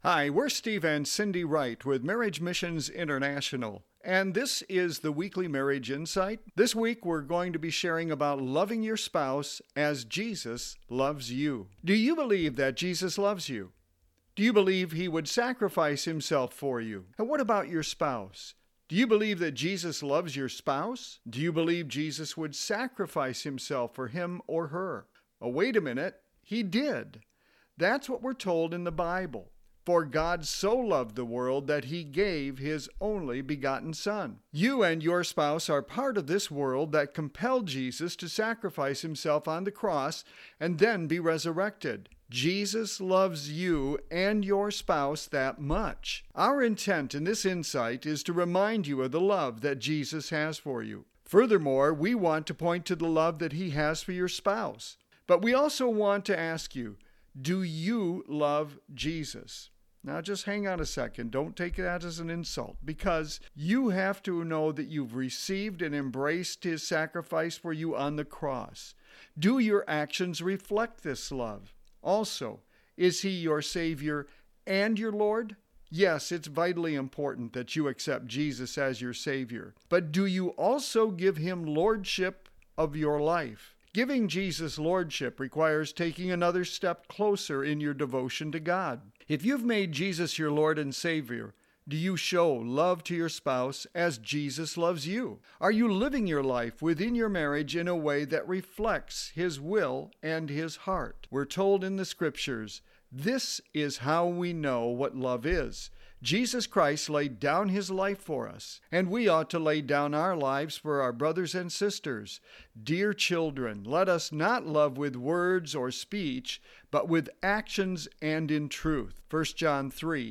Hi, we're Steve and Cindy Wright with Marriage Missions International, and this is the weekly Marriage Insight. This week we're going to be sharing about loving your spouse as Jesus loves you. Do you believe that Jesus loves you? Do you believe he would sacrifice himself for you? And what about your spouse? Do you believe that Jesus loves your spouse? Do you believe Jesus would sacrifice himself for him or her? Oh, wait a minute. He did. That's what we're told in the Bible. For God so loved the world that he gave his only begotten Son. You and your spouse are part of this world that compelled Jesus to sacrifice himself on the cross and then be resurrected. Jesus loves you and your spouse that much. Our intent in this insight is to remind you of the love that Jesus has for you. Furthermore, we want to point to the love that he has for your spouse. But we also want to ask you, do you love Jesus? Now just hang on a second. Don't take that as an insult, because you have to know that you've received and embraced his sacrifice for you on the cross. Do your actions reflect this love? Also, is he your Savior and your Lord? Yes, it's vitally important that you accept Jesus as your Savior. But do you also give him lordship of your life? Giving Jesus lordship requires taking another step closer in your devotion to God. If you've made Jesus your Lord and Savior, do you show love to your spouse as Jesus loves you? Are you living your life within your marriage in a way that reflects his will and his heart? We're told in the Scriptures, this is how we know what love is. Jesus Christ laid down his life for us, and we ought to lay down our lives for our brothers and sisters. Dear children, let us not love with words or speech, but with actions and in truth. 1 John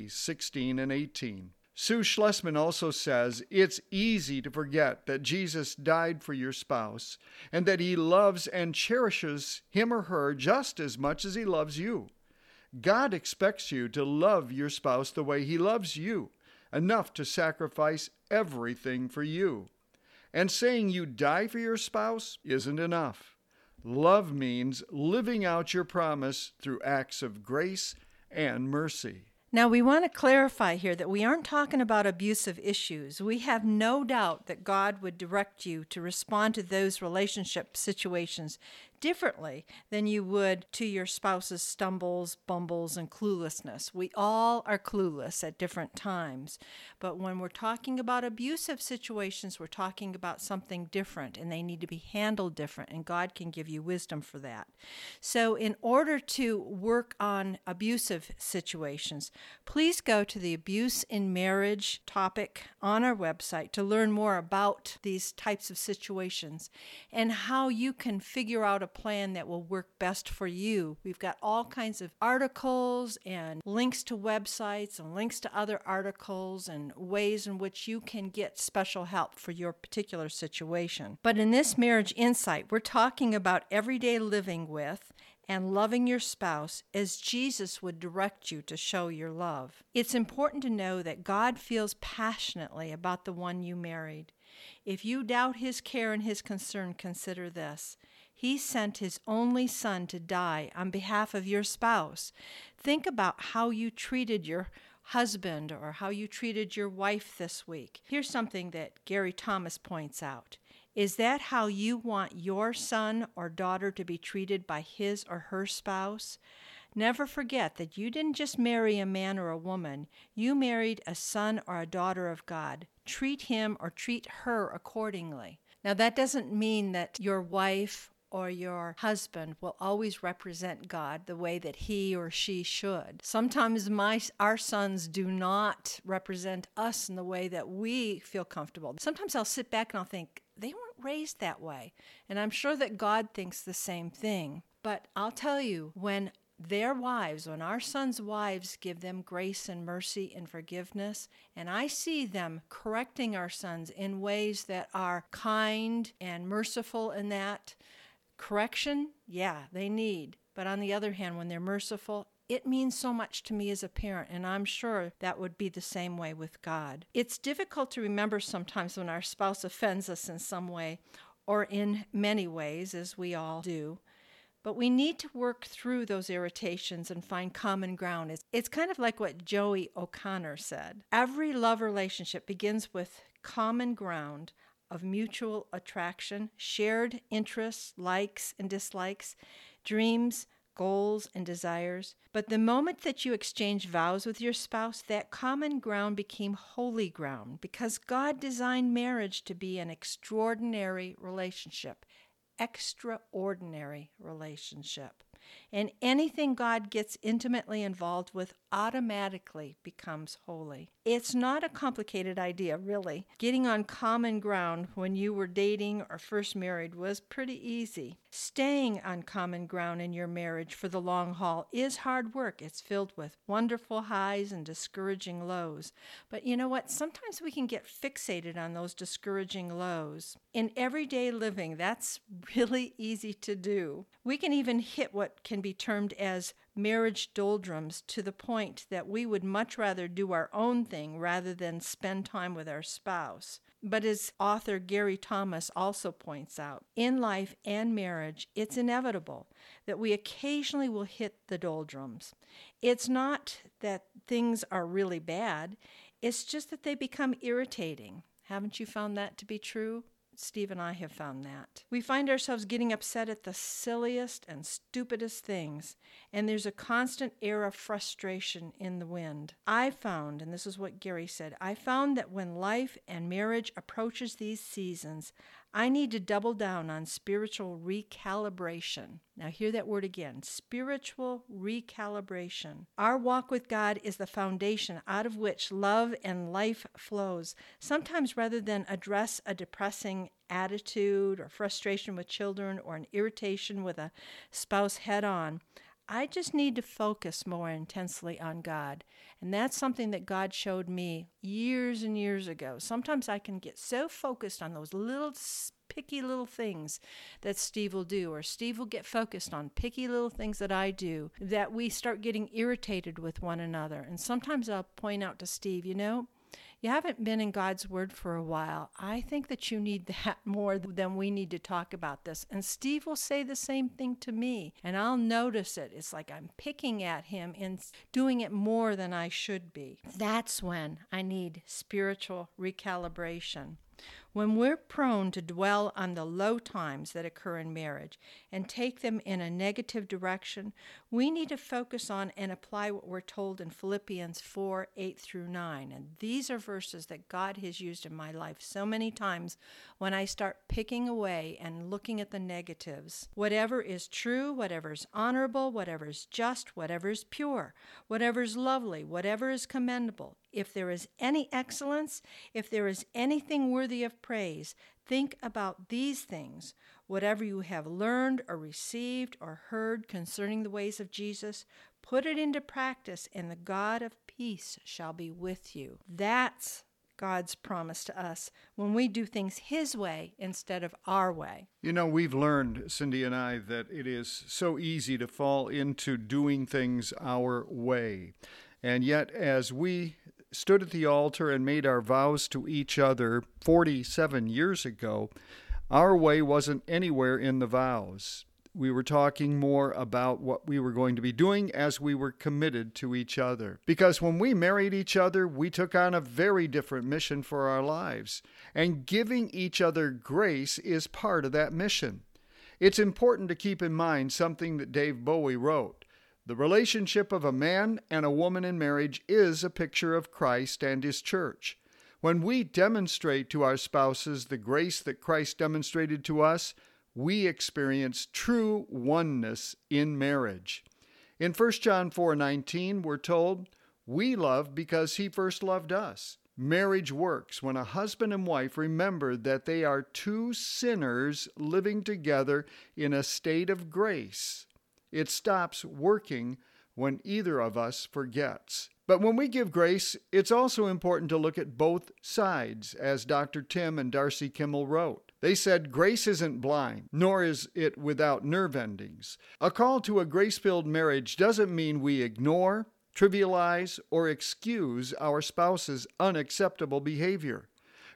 3:16 and 18. Sue Schlesman also says, it's easy to forget that Jesus died for your spouse and that he loves and cherishes him or her just as much as he loves you. God expects you to love your spouse the way he loves you, enough to sacrifice everything for you. And saying you die for your spouse isn't enough. Love means living out your promise through acts of grace and mercy. Now, we want to clarify here that we aren't talking about abusive issues. We have no doubt that God would direct you to respond to those relationship situations differently than you would to your spouse's stumbles, bumbles, and cluelessness. We all are clueless at different times. But when we're talking about abusive situations, we're talking about something different, and they need to be handled different, and God can give you wisdom for that. So in order to work on abusive situations, please go to the Abuse in Marriage topic on our website to learn more about these types of situations and how you can figure out a plan that will work best for you. We've got all kinds of articles and links to websites and links to other articles and ways in which you can get special help for your particular situation. But in this Marriage Insight, we're talking about everyday living with and loving your spouse as Jesus would direct you to show your love. It's important to know that God feels passionately about the one you married. If you doubt his care and his concern, consider this. He sent his only Son to die on behalf of your spouse. Think about how you treated your husband or how you treated your wife this week. Here's something that Gary Thomas points out. Is that how you want your son or daughter to be treated by his or her spouse? Never forget that you didn't just marry a man or a woman. You married a son or a daughter of God. Treat him or treat her accordingly. Now, that doesn't mean that your wife or your husband will always represent God the way that he or she should. Sometimes our sons do not represent us in the way that we feel comfortable. Sometimes I'll sit back and I'll think, they weren't raised that way. And I'm sure that God thinks the same thing. But I'll tell you, when our sons' wives give them grace and mercy and forgiveness, and I see them correcting our sons in ways that are kind and merciful in that, correction, yeah, they need. But on the other hand, when they're merciful, it means so much to me as a parent, and I'm sure that would be the same way with God. It's difficult to remember sometimes when our spouse offends us in some way, or in many ways, as we all do. But we need to work through those irritations and find common ground. It's kind of like what Joey O'Connor said. Every love relationship begins with common ground of mutual attraction, shared interests, likes and dislikes, dreams, goals, and desires. But the moment that you exchange vows with your spouse, that common ground became holy ground because God designed marriage to be an extraordinary relationship. Extraordinary relationship. And anything God gets intimately involved with automatically becomes holy. It's not a complicated idea, really. Getting on common ground when you were dating or first married was pretty easy. Staying on common ground in your marriage for the long haul is hard work. It's filled with wonderful highs and discouraging lows. But you know what? Sometimes we can get fixated on those discouraging lows. In everyday living, that's really easy to do. We can even hit what can be termed as marriage doldrums to the point that we would much rather do our own thing rather than spend time with our spouse. But as author Gary Thomas also points out, in life and marriage, it's inevitable that we occasionally will hit the doldrums. It's not that things are really bad, it's just that they become irritating. Haven't you found that to be true? Steve and I have found that. We find ourselves getting upset at the silliest and stupidest things, and there's a constant air of frustration in the wind. I found, and this is what Gary said, I found that when life and marriage approaches these seasons, I need to double down on spiritual recalibration. Now hear that word again, spiritual recalibration. Our walk with God is the foundation out of which love and life flows. Sometimes rather than address a depressing attitude or frustration with children or an irritation with a spouse head on, I just need to focus more intensely on God. And that's something that God showed me years and years ago. Sometimes I can get so focused on those little picky little things that Steve will do, or Steve will get focused on picky little things that I do, that we start getting irritated with one another. And sometimes I'll point out to Steve, you haven't been in God's Word for a while. I think that you need that more than we need to talk about this. And Steve will say the same thing to me, and I'll notice it. It's like I'm picking at him and doing it more than I should be. That's when I need spiritual recalibration. When we're prone to dwell on the low times that occur in marriage and take them in a negative direction, we need to focus on and apply what we're told in Philippians 4:8-9. And these are verses that God has used in my life so many times when I start picking away and looking at the negatives. Whatever is true, whatever is honorable, whatever is just, whatever is pure, whatever is lovely, whatever is commendable, if there is any excellence, if there is anything worthy of praise, think about these things. Whatever you have learned or received or heard concerning the ways of Jesus, put it into practice, and the God of peace shall be with you. That's God's promise to us when we do things His way instead of our way. We've learned, Cindy and I, that it is so easy to fall into doing things our way. And yet, as we stood at the altar and made our vows to each other 47 years ago, our way wasn't anywhere in the vows. We were talking more about what we were going to be doing as we were committed to each other. Because when we married each other, we took on a very different mission for our lives. And giving each other grace is part of that mission. It's important to keep in mind something that Dave Bowie wrote. The relationship of a man and a woman in marriage is a picture of Christ and His church. When we demonstrate to our spouses the grace that Christ demonstrated to us, we experience true oneness in marriage. In 1 John 4:19, we're told, we love because He first loved us. Marriage works when a husband and wife remember that they are two sinners living together in a state of grace. It stops working when either of us forgets. But when we give grace, it's also important to look at both sides, as Dr. Tim and Darcy Kimmel wrote. They said, grace isn't blind, nor is it without nerve endings. A call to a grace-filled marriage doesn't mean we ignore, trivialize, or excuse our spouse's unacceptable behavior.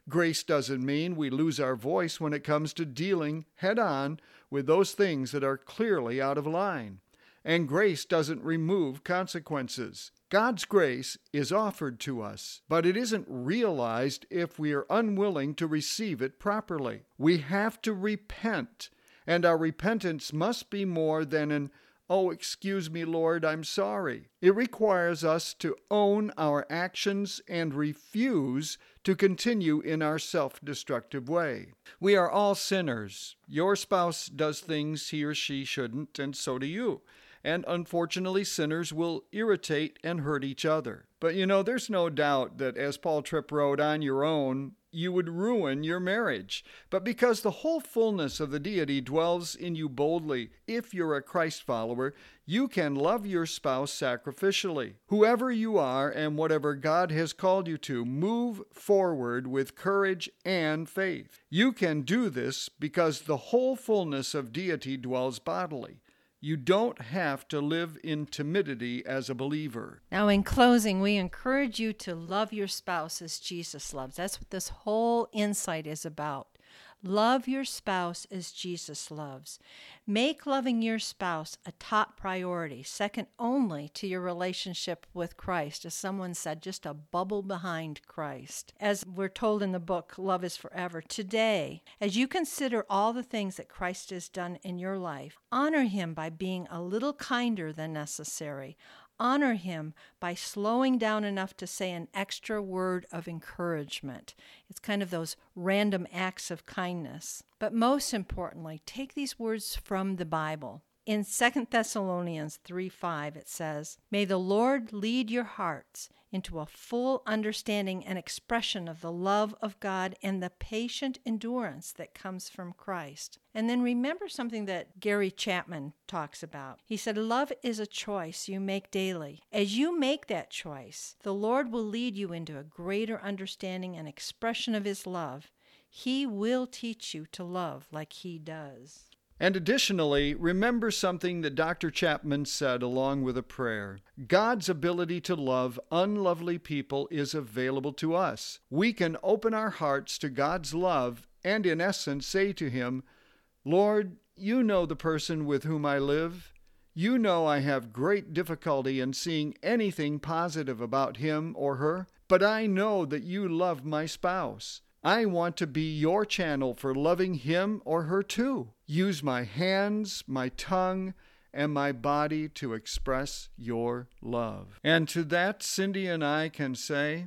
Grace doesn't mean we lose our voice when it comes to dealing head-on with those things that are clearly out of line. And grace doesn't remove consequences. God's grace is offered to us, but it isn't realized if we are unwilling to receive it properly. We have to repent, and our repentance must be more than an, "Oh, excuse me, Lord, I'm sorry." It requires us to own our actions and refuse to continue in our self-destructive way. We are all sinners. Your spouse does things he or she shouldn't, and so do you. And unfortunately, sinners will irritate and hurt each other. But there's no doubt that, as Paul Tripp wrote, on your own, you would ruin your marriage. But because the whole fullness of the deity dwells in you boldly, if you're a Christ follower, you can love your spouse sacrificially. Whoever you are and whatever God has called you to, move forward with courage and faith. You can do this because the whole fullness of deity dwells bodily. You don't have to live in timidity as a believer. Now, in closing, we encourage you to love your spouse as Jesus loves. That's what this whole insight is about. Love your spouse as Jesus loves. Make loving your spouse a top priority, second only to your relationship with Christ. As someone said, just a bubble behind Christ. As we're told in the book, Love is Forever. Today, as you consider all the things that Christ has done in your life, honor him by being a little kinder than necessary. Honor him by slowing down enough to say an extra word of encouragement. It's kind of those random acts of kindness. But most importantly, take these words from the Bible. In 2 Thessalonians 3:5, it says, "May the Lord lead your hearts into a full understanding and expression of the love of God and the patient endurance that comes from Christ." And then remember something that Gary Chapman talks about. He said, "Love is a choice you make daily. As you make that choice, the Lord will lead you into a greater understanding and expression of his love. He will teach you to love like he does." And additionally, remember something that Dr. Chapman said along with a prayer. God's ability to love unlovely people is available to us. We can open our hearts to God's love and in essence say to him, "Lord, you know the person with whom I live. You know I have great difficulty in seeing anything positive about him or her, but I know that you love my spouse. I want to be your channel for loving him or her too. Use my hands, my tongue, and my body to express your love." And to that, Cindy and I can say,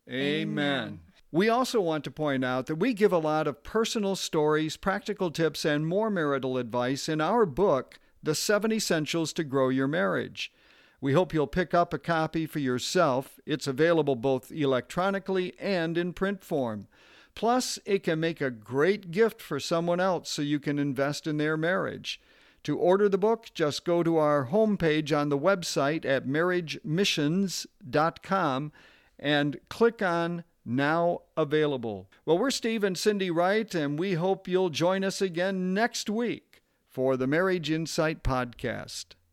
Amen. We also want to point out that we give a lot of personal stories, practical tips, and more marital advice in our book, The 7 Essentials to Grow Your Marriage. We hope you'll pick up a copy for yourself. It's available both electronically and in print form. Plus, it can make a great gift for someone else so you can invest in their marriage. To order the book, just go to our homepage on the website at marriagemissions.com and click on Now Available. Well, we're Steve and Cindy Wright, and we hope you'll join us again next week for the Marriage Insight Podcast.